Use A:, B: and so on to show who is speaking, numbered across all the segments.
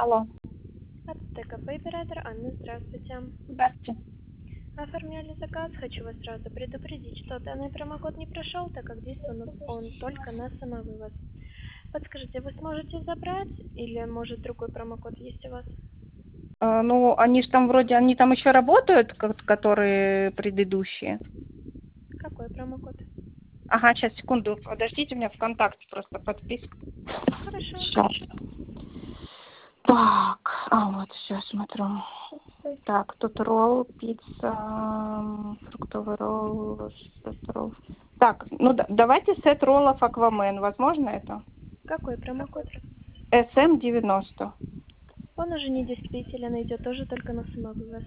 A: Алло.
B: От ТКП оператор Анна, здравствуйте.
A: Здравствуйте.
B: Оформляли заказ. Хочу вас сразу предупредить, что данный промокод не прошел, так как действует он только на самовывоз. Подскажите, вы сможете забрать или может другой промокод есть у вас?
A: Ну, они же там вроде, они там еще работают, которые предыдущие.
B: Какой промокод?
A: Ага, сейчас, секунду, подождите, у меня ВКонтакте просто подписка.
B: Хорошо.
A: Сейчас. Так, вот, сейчас смотрю. Так, тут ролл, пицца, фруктовый ролл, сет ролл. Так, ну давайте сет роллов Аквамен, возможно это?
B: Какой промокод?
A: СМ-90.
B: Он уже не действителен, идет тоже только на самовывоз.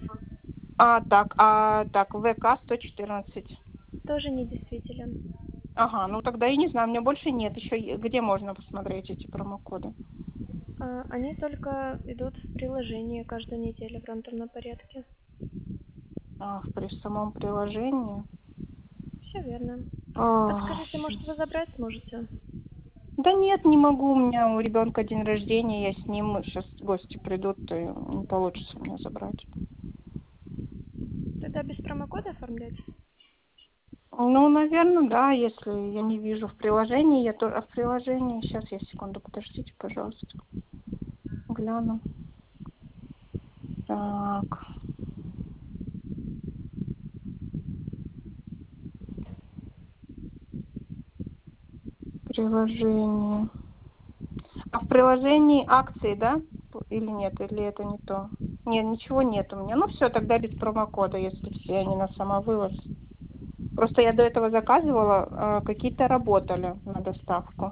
A: Так, ВК-114.
B: Тоже не действителен.
A: Ага, ну тогда я не знаю, у меня больше нет. Еще где можно посмотреть эти промокоды?
B: Они только идут в приложении каждую неделю в рандомном порядке.
A: При самом приложении.
B: Все верно.
A: Ох,
B: Подскажите, может вы забрать сможете?
A: да нет, не могу. У меня у ребенка день рождения, я с ним. Сейчас гости придут, и не получится мне забрать.
B: Тогда без промокода оформлять?
A: Ну, наверное, да, если я не вижу в приложении, я тоже в приложении. Сейчас я секунду, подождите, пожалуйста. Гляну. Так. Приложение. А в приложении акции, да? Или нет? Или это не то? Нет, ничего нет у меня. Ну все, тогда без промокода, если все они на самовывоз. Просто я до этого заказывала, какие-то работали на доставку.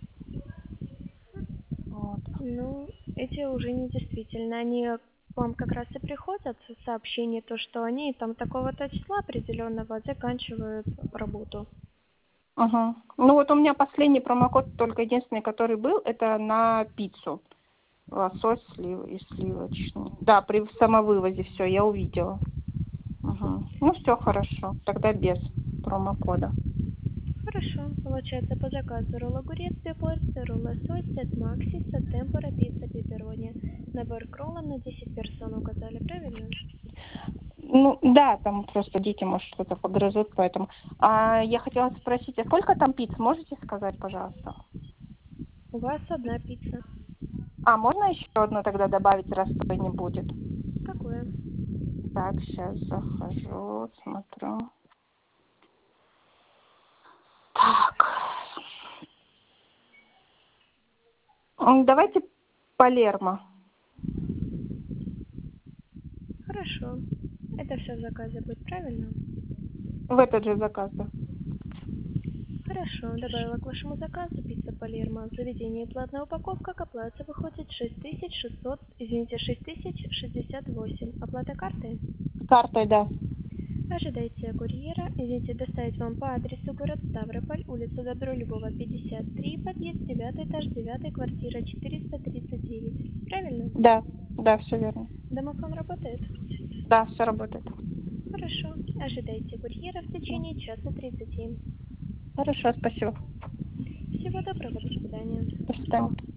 A: Вот.
B: Ну, эти уже не действительно. Они к вам как раз и приходят сообщение, то, что они там такого-то числа определенного заканчивают работу.
A: Угу. Ну вот у меня последний промокод, только единственный, который был, это на пиццу. Лосось, слив и сливочный. Да, при самовывозе все, я увидела. Угу. Ну все хорошо, тогда без промокода.
B: Хорошо. Получается по заказу ролл огурец, 2 порции, ролл лосось, сет макси, сет темпора, пицца пепперони. Набор к роллам на 10 персон указали, правильно?
A: Ну да, там просто дети, может, что-то погрызут, поэтому. Я хотела спросить, а сколько там пиц, можете сказать, пожалуйста?
B: У вас одна пицца.
A: Можно еще одну тогда добавить, раз той не будет?
B: Какое?
A: Так, сейчас захожу, смотрю. Так. Давайте Палермо.
B: Хорошо. Это все в заказе будет, правильно?
A: В этот же заказ, да.
B: Хорошо, добавила к вашему заказу пицца Палермо. В заведении платная упаковка, к оплате выходит 6068. Оплата картой?
A: Картой, да.
B: Ожидайте курьера. Извините, доставить вам по адресу город Ставрополь, улица Добролюбова, 53, подъезд 9, этаж 9, квартира 439. Правильно?
A: Да, все верно.
B: Домофон работает?
A: Да, все работает.
B: Хорошо. Ожидайте курьера в течение часа 30.
A: Хорошо, спасибо.
B: Всего доброго, до свидания.
A: До свидания.